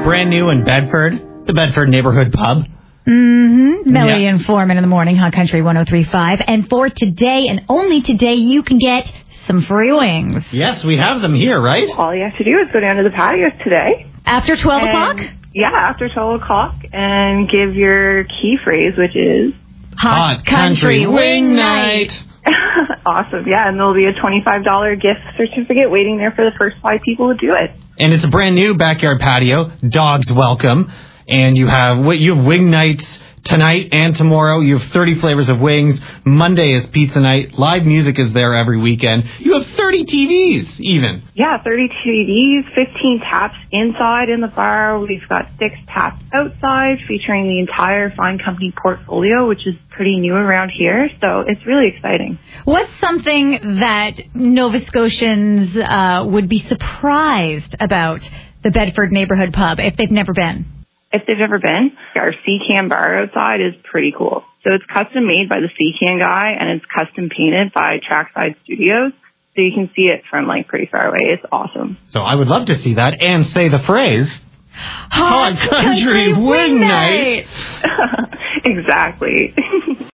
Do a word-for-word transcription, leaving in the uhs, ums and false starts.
brand new in Bedford, the Bedford Neighborhood Pub. Mm-hmm. Melody Yeah. and Foreman in the morning, Hot Country one oh three point five. And for today, and only today, you can get some free wings. Yes, we have them here, right? All you have to do is go down to the patios today. After twelve and, o'clock? Yeah, after twelve o'clock, and give your key phrase, which is Hot Country Wing Night. awesome. Yeah, and there'll be a twenty-five dollars gift certificate waiting there for the first five people to do it. And it's a brand new backyard patio. Dogs welcome. And you have you have wing nights tonight and tomorrow. You have thirty flavors of wings. Monday is pizza night. Live music is there every weekend. You have thirty T Vs even. Yeah, thirty T Vs, fifteen taps inside in the bar. We've got six taps outside featuring the entire Fine Company portfolio, which is pretty new around here. So it's really exciting. What's something that Nova Scotians uh, would be surprised about the Bedford Neighborhood Pub if they've never been? If they've ever been, our C-Can bar outside is pretty cool. So it's custom made by the C-Can guy, and it's custom painted by Trackside Studios. So you can see it from, like, pretty far away. It's awesome. So I would love to see that and say the phrase, Hot, Hot Country, Country Wing Night. Exactly.